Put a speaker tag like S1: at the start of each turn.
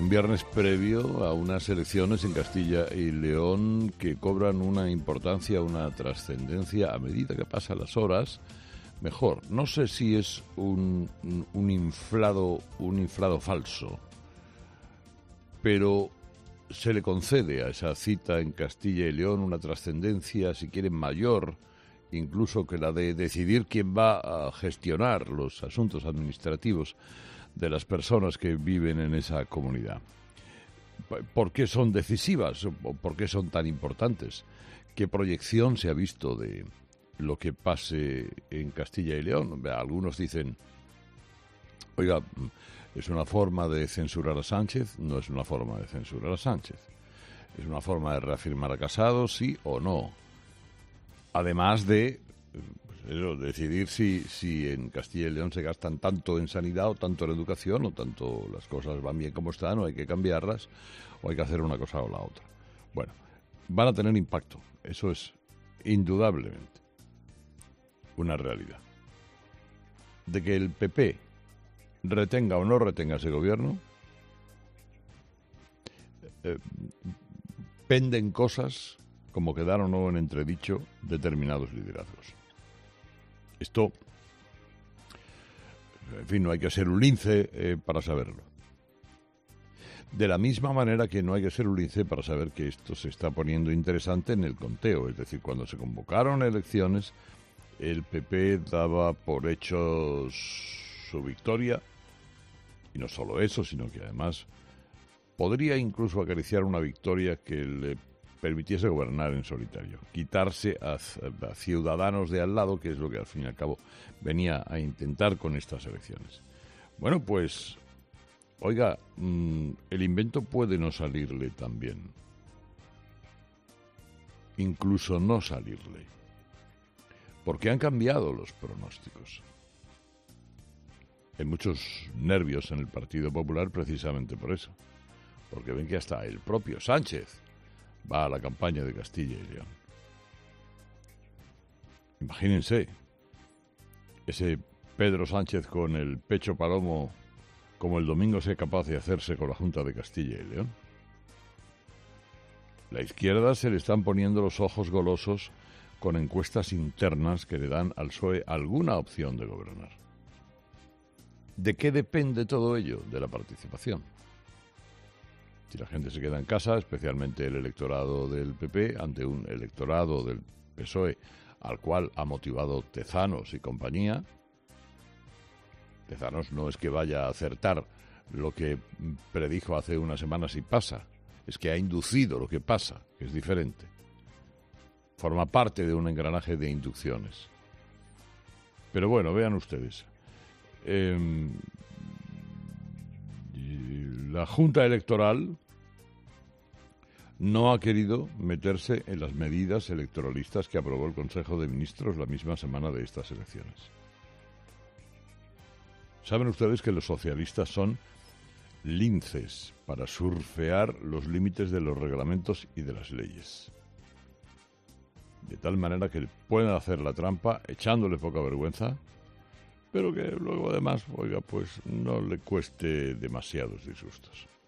S1: un viernes previo a unas elecciones en Castilla y León que cobran una importancia, una trascendencia a medida que pasan las horas. Mejor, no sé si es un inflado falso, pero se le concede a esa cita en Castilla y León una trascendencia, si quieren, mayor, incluso que la de decidir quién va a gestionar los asuntos administrativos de las personas que viven en esa comunidad. ¿Por qué son decisivas? ¿O por qué son tan importantes? ¿Qué proyección se ha visto de lo que pase en Castilla y León? Algunos dicen, oiga, ¿es una forma de censurar a Sánchez? No es una forma de censurar a Sánchez. ¿Es una forma de reafirmar a Casado? Sí o no. Además de decidir si en Castilla y León se gastan tanto en sanidad o tanto en educación o tanto las cosas van bien como están o hay que cambiarlas o hay que hacer una cosa o la otra. Bueno, van a tener impacto. Eso es indudablemente una realidad. De que el PP retenga o no retenga ese gobierno, penden cosas como quedar o no en entredicho determinados liderazgos. Esto, en fin, no hay que ser un lince para saberlo. De la misma manera que no hay que ser un lince para saber que esto se está poniendo interesante en el conteo. Es decir, cuando se convocaron elecciones, el PP daba por hechos su victoria. Y no solo eso, sino que además podría incluso acariciar una victoria que le permitiese gobernar en solitario, quitarse a ciudadanos de al lado, que es lo que al fin y al cabo venía a intentar con estas elecciones. Bueno, pues, oiga, el invento puede no salirle tan bien, incluso no salirle, porque han cambiado los pronósticos. Hay muchos nervios en el Partido Popular precisamente por eso, porque ven que hasta el propio Sánchez va a la campaña de Castilla y León. Imagínense, ese Pedro Sánchez con el pecho palomo como el domingo sea capaz de hacerse con la Junta de Castilla y León. La izquierda se le están poniendo los ojos golosos con encuestas internas que le dan al PSOE alguna opción de gobernar. ¿De qué depende todo ello? De la participación. Si la gente se queda en casa, especialmente el electorado del PP, ante un electorado del PSOE al cual ha motivado Tezanos y compañía. Tezanos no es que vaya a acertar lo que predijo hace unas semanas y pasa, es que ha inducido lo que pasa, que es diferente. Forma parte de un engranaje de inducciones. Pero bueno, vean ustedes. La Junta Electoral no ha querido meterse en las medidas electoralistas que aprobó el Consejo de Ministros la misma semana de estas elecciones. Saben ustedes que los socialistas son linces para surfear los límites de los reglamentos y de las leyes. De tal manera que pueden hacer la trampa echándole poca vergüenza, pero que luego además, oiga, pues no le cueste demasiados disgustos.